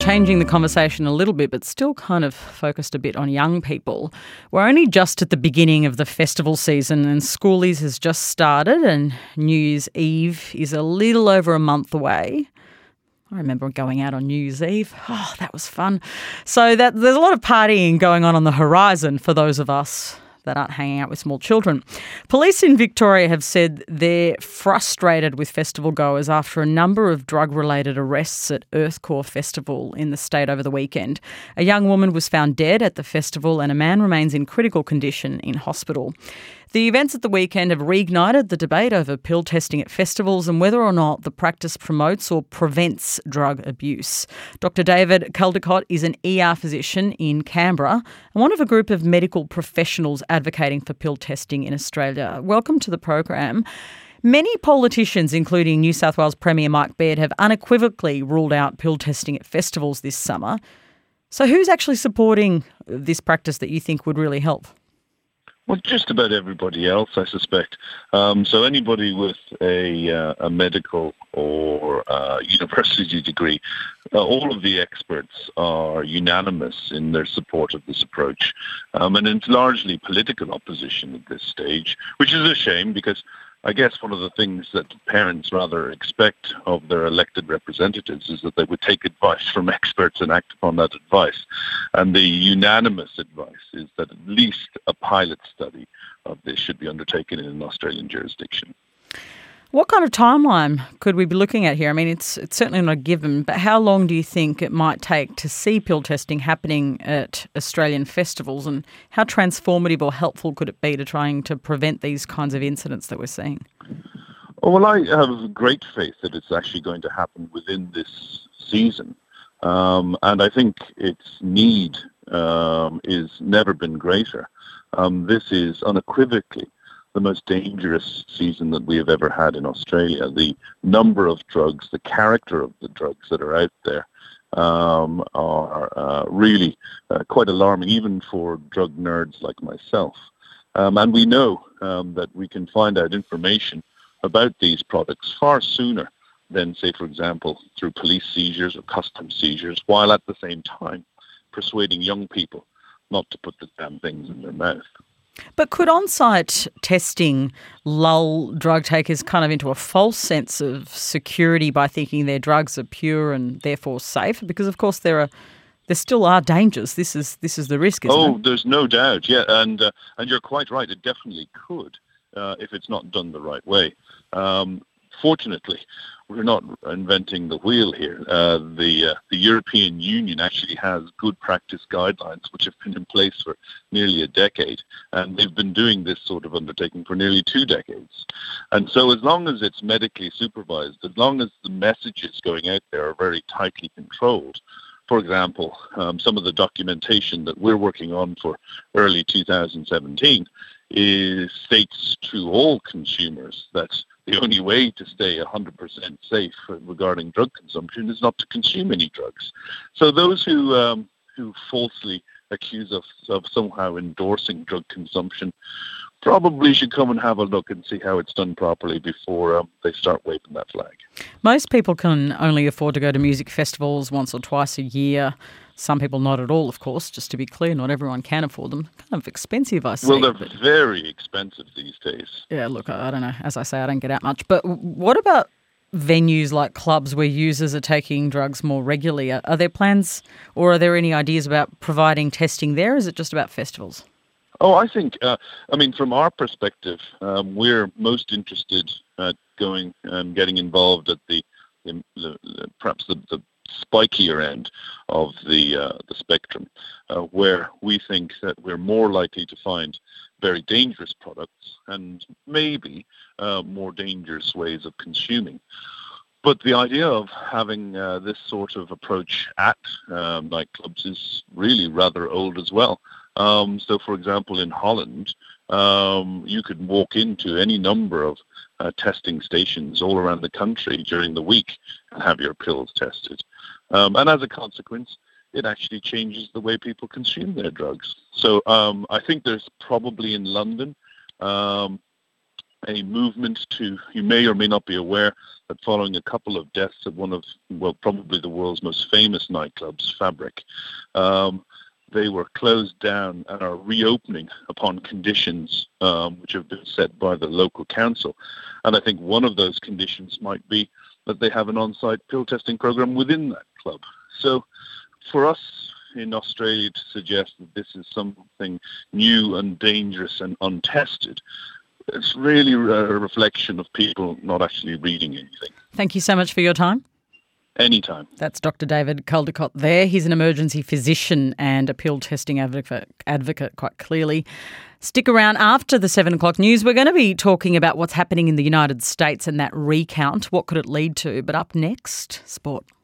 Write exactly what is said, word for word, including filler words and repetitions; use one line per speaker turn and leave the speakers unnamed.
Changing the conversation a little bit, but still kind of focused a bit on young people. We're only just at the beginning of the festival season and Schoolies has just started and New Year's Eve is a little over a month away. I remember going out on New Year's Eve. Oh, that was fun. So that there's a lot of partying going on on the horizon for those of us that aren't hanging out with small children. Police in Victoria have said they're frustrated with festival goers after a number of drug-related arrests at Earthcore Festival in the state over the weekend. A young woman was found dead at the festival and a man remains in critical condition in hospital. The events at the weekend have reignited the debate over pill testing at festivals and whether or not the practice promotes or prevents drug abuse. Doctor David Caldicott is an E R physician in Canberra and one of a group of medical professionals advocating for pill testing in Australia. Welcome to the program. Many politicians, including New South Wales Premier Mike Baird, have unequivocally ruled out pill testing at festivals this summer. So who's actually supporting this practice that you think would really help?
Well, just about everybody else, I suspect. Um, so anybody with a, uh, a medical or uh, university degree, uh, all of the experts are unanimous in their support of this approach. Um, and it's largely political opposition at this stage, which is a shame because I guess one of the things that parents rather expect of their elected representatives is that they would take advice from experts and act upon that advice. And the unanimous advice is that at least a pilot study of this should be undertaken in an Australian jurisdiction.
What kind of timeline could we be looking at here? I mean, it's it's certainly not a given, but how long do you think it might take to see pill testing happening at Australian festivals, and how transformative or helpful could it be to trying to prevent these kinds of incidents that we're seeing?
Oh, well, I have great faith that it's actually going to happen within this season. Um, and I think its need um, is never been greater. Um, this is unequivocally the most dangerous season that we have ever had in Australia. The number of drugs, the character of the drugs that are out there um, are uh, really uh, quite alarming, even for drug nerds like myself. Um, and we know um, that we can find out information about these products far sooner than, say, for example, through police seizures or customs seizures, while at the same time persuading young people not to put the damn things in their mouth.
But could on-site testing lull drug takers kind of into a false sense of security by thinking their drugs are pure and therefore safe? Because, of course, there are there still are dangers. This is this is the risk, isn't
oh,
it?
There's no doubt, yeah. And, uh, and you're quite right. It definitely could uh, if it's not done the right way. Um, fortunately, we're not inventing the wheel here. Uh, the uh, the European Union actually has good practice guidelines which have been in place for nearly a decade, and they've been doing this sort of undertaking for nearly two decades. And so as long as it's medically supervised, as long as the messages going out there are very tightly controlled, for example, um, some of the documentation that we're working on for early two thousand seventeen is states to all consumers that the only way to stay one hundred percent safe regarding drug consumption is not to consume any drugs. So those who um, who falsely accuse us of somehow endorsing drug consumption probably should come and have a look and see how it's done properly before um, they start waving that flag.
Most people can only afford to go to music festivals once or twice a year. Some people not at all, of course, just to be clear. Not everyone can afford them. Kind of expensive, I see.
Well, they're
but,
very expensive these days.
Yeah, look, I don't know. As I say, I don't get out much. But what about venues like clubs where users are taking drugs more regularly? Are, are there plans or are there any ideas about providing testing there? Or is it just about festivals?
Oh, I think, uh, I mean, from our perspective, um, we're most interested at going and getting involved at the, the, the perhaps the, the spikier end of the uh, the spectrum, uh, where we think that we're more likely to find very dangerous products and maybe uh, more dangerous ways of consuming. But the idea of having uh, this sort of approach at um, nightclubs is really rather old as well. Um, so, for example, in Holland, um, you could walk into any number of uh, testing stations all around the country during the week and have your pills tested. Um, and as a consequence, it actually changes the way people consume their drugs. So um, I think there's probably in London um, a movement to, you may or may not be aware, that following a couple of deaths at one of, well, probably the world's most famous nightclubs, Fabric, um, they were closed down and are reopening upon conditions um, which have been set by the local council. And I think one of those conditions might be that they have an on-site pill testing program within that club. So for us in Australia to suggest that this is something new and dangerous and untested, it's really a reflection of people not actually reading anything.
Thank you so much for your time.
Anytime.
That's Doctor David Caldicott there. He's an emergency physician and a pill testing advocate, advocate quite clearly. Stick around after the seven o'clock news. We're going to be talking about what's happening in the United States and that recount. What could it lead to? But up next, sport.